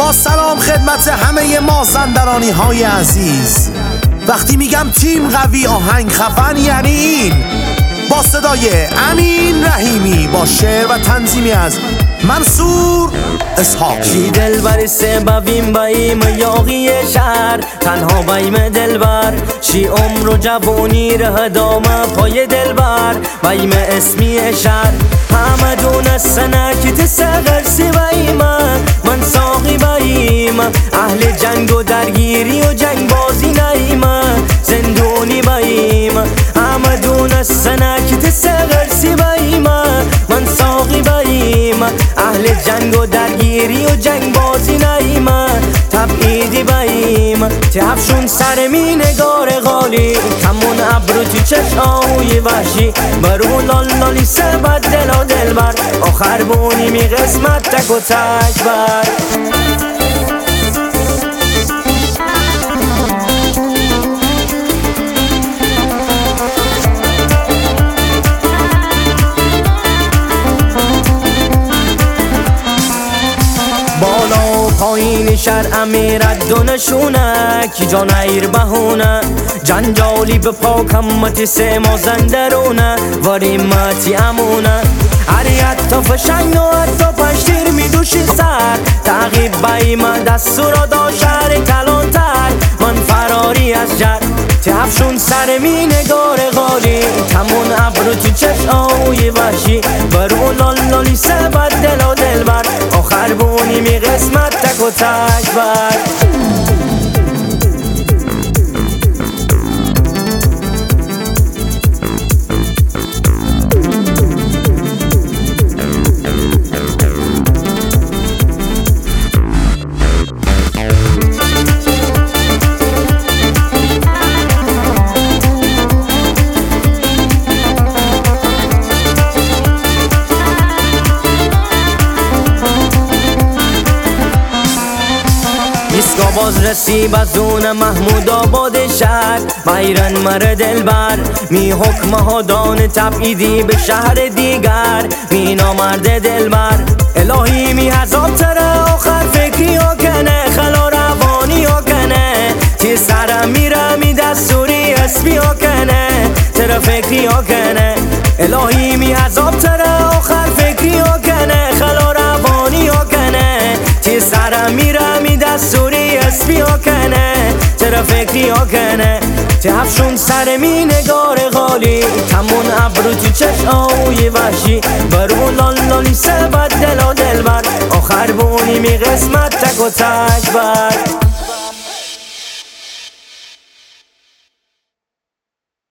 با سلام خدمت همه مازندرانی های عزیز. وقتی میگم تیم قوی آهنگ خفن یعنی این، با صدای امین رحیمی با شعر و تنظیمی از منصور اسحاقی. کی دلبر سببیم بایم یاغی شهر، تنها بایم دلبر چی عمر و جوانی ره دامه پای دلبر بایم اسمی شهر. همه دونستنه که تسغر سی بایم، من ساقی بایم اهل جنگ و درگیری و جنگ بازی نیم، زندونی بایم. همه دونستنه که تسغر سی بایم، من ساقی بایم اهل جنگ و درگیری و جنگ بازی نیم، تبعیدی بایم. تفشون سر می نگار غالی، کمون ابرو تو چشمای وحشی، برو لالالی سبت دل و دلبر، آخر بونی می قسمت تک و تک بر. بالا و پایین شهر امیرت دونشونه، کی جان ایر بهونه جنجالی به پاک همتی سه مازندرونه وریمتی امونه. عریت تا فشنگ و حتی پشتیر می دوشی سر، تقیب بایم دستورا دا شهر کلانتر، من فراری از جر. تفشون سر می نگار غالی، کمون ابرو تو چشمای وحشی، برو لالالی سبت دل و دلبر، آخر بونی می قسمت تک و تک بر. ایسکا باز رسیب از اون محمود آباد شهر، بایرن مر دلبر می حکم ها دان تبعیدی به شهر دیگر، می نامرد دلبر الهی می عذاب تره آخر فکری ها کنه، خلا روانی ها کنه، تی سرم میره می دستوری اسبی ها کنه، تره فکری ها کنه. الهی می عذاب تره آخر فکری ها کنه، خلا روانی ها کنه، تی سرم میره می دستوری اسبی ها کنه، تره فکری ها کنه. تفشون سر می نگار غالی، کمون ابرو تو چشمای وحشی، برو لالالی سبت دل و دلبر، آخر بونی می قسمت تک و تک بر.